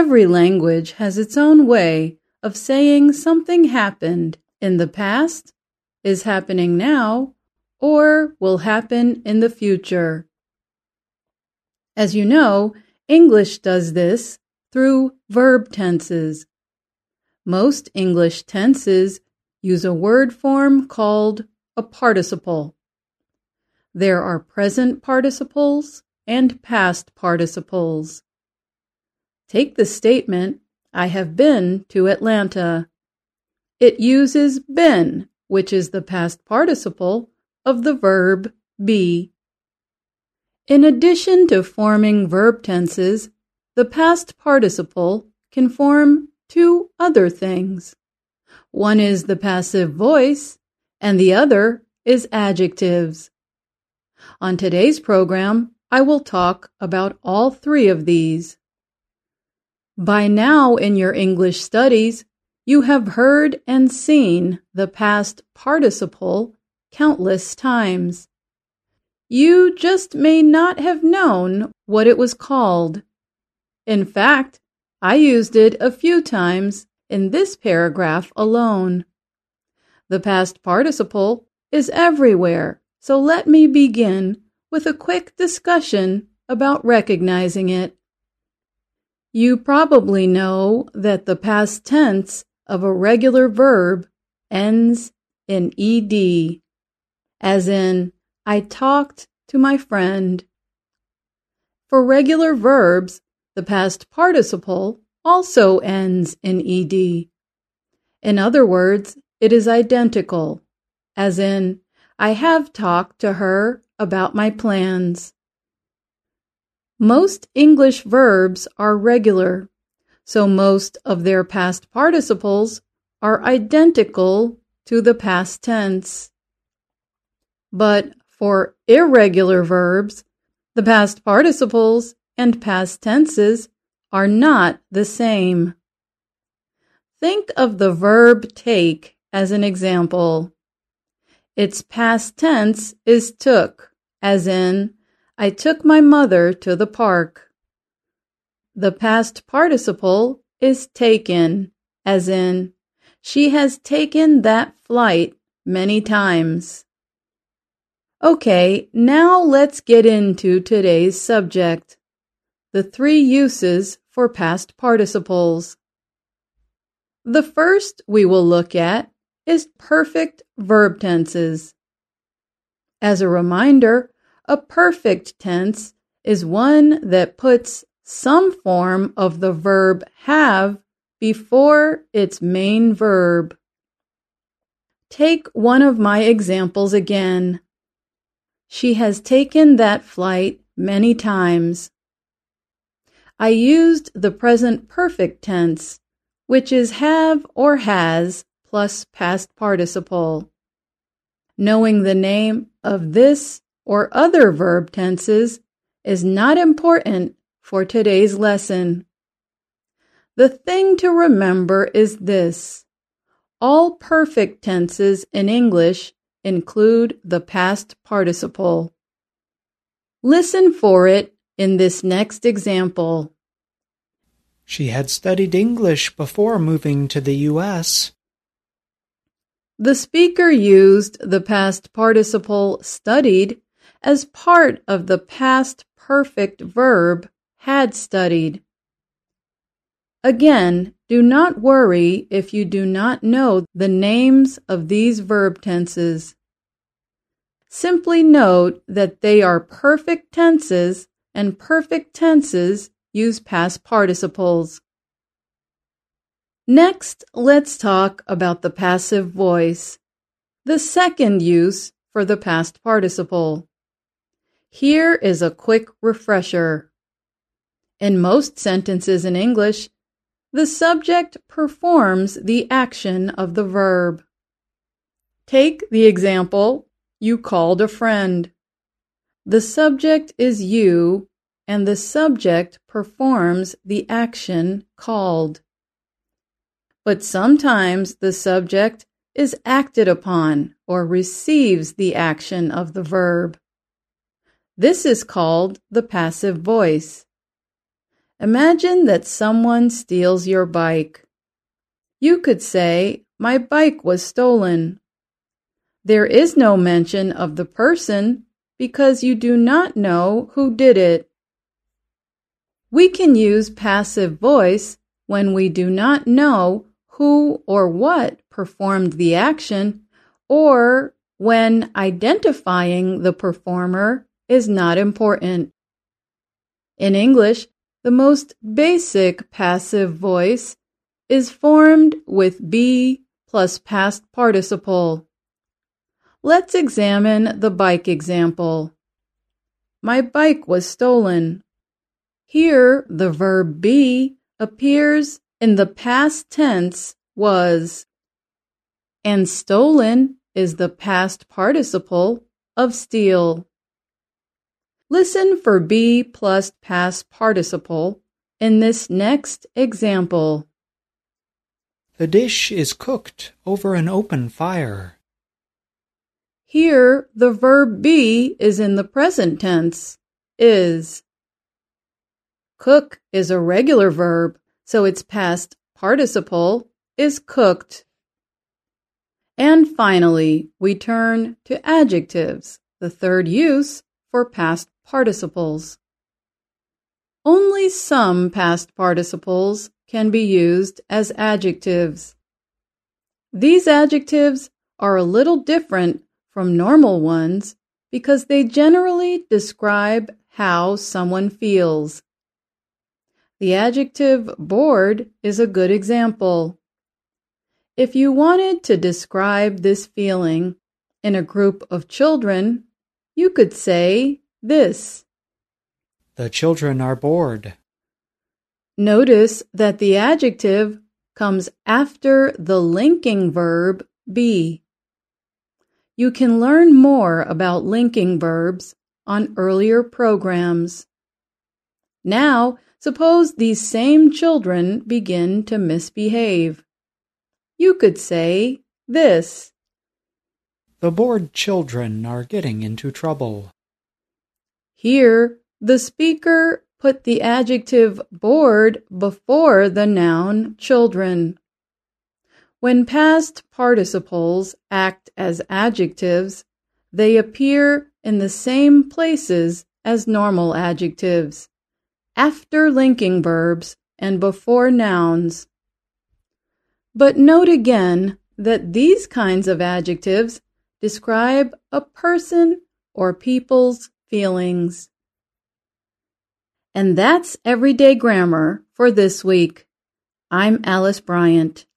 Every language has its own way of saying something happened in the past, is happening now, or will happen in the future. As you know, English does this through verb tenses. Most English tenses use a word form called a participle. There are present participles and past participles. Take the statement, I have been to Atlanta. It uses been, which is the past participle of the verb be. In addition to forming verb tenses, the past participle can form two other things. One is the passive voice, and the other is adjectives. On today's program, I will talk about all three of these. By now in your English studies, you have heard and seen the past participle countless times. You just may not have known what it was called. In fact, I used it a few times in this paragraph alone. The past participle is everywhere, so let me begin with a quick discussion about recognizing it. You probably know that the past tense of a regular verb ends in ed, as in, I talked to my friend. For regular verbs, the past participle also ends in ed. In other words, it is identical, as in, I have talked to her about my plans. Most English verbs are regular, so most of their past participles are identical to the past tense. But for irregular verbs, the past participles and past tenses are not the same. Think of the verb take as an example. Its past tense is took, as in, I took my mother to the park. The past participle is taken, as in, she has taken that flight many times. Okay, now let's get into today's subject, the three uses for past participles. The first we will look at is perfect verb tenses. As a reminder, a perfect tense is one that puts some form of the verb have before its main verb. Take one of my examples again. She has taken that flight many times. I used the present perfect tense, which is have or has plus past participle. Knowing the name of this or other verb tenses is not important for today's lesson. The thing to remember is this: all perfect tenses in English include the past participle. Listen for it in this next example. She had studied English before moving to the U.S. The speaker used the past participle studied as part of the past perfect verb had studied. Again, do not worry if you do not know the names of these verb tenses. Simply note that they are perfect tenses, and perfect tenses use past participles. Next, let's talk about the passive voice, the second use for the past participle. Here is a quick refresher. In most sentences in English, the subject performs the action of the verb. Take the example, you called a friend. The subject is you, and the subject performs the action called. But sometimes the subject is acted upon or receives the action of the verb. This is called the passive voice. Imagine that someone steals your bike. You could say, "My bike was stolen." There is no mention of the person because you do not know who did it. We can use passive voice when we do not know who or what performed the action, or when identifying the performer is not important. In English, the most basic passive voice is formed with be plus past participle. Let's examine the bike example. My bike was stolen. Here, the verb be appears in the past tense was, and stolen is the past participle of steal. Listen for be plus past participle in this next example. The dish is cooked over an open fire. Here, the verb be is in the present tense, is. Cook is a regular verb, so its past participle is cooked. And finally, we turn to adjectives, the third use for past participles. Only some past participles can be used as adjectives. These adjectives are a little different from normal ones because they generally describe how someone feels. The adjective bored is a good example. If you wanted to describe this feeling in a group of children, you could say this: The children are bored. Notice that the adjective comes after the linking verb be. You can learn more about linking verbs on earlier programs. Now, suppose these same children begin to misbehave. You could say this: The bored children are getting into trouble. Here, the speaker put the adjective bored before the noun children. When past participles act as adjectives, they appear in the same places as normal adjectives, after linking verbs and before nouns. But note again that these kinds of adjectives describe a person or people's feelings. And that's Everyday Grammar for this week. I'm Alice Bryant.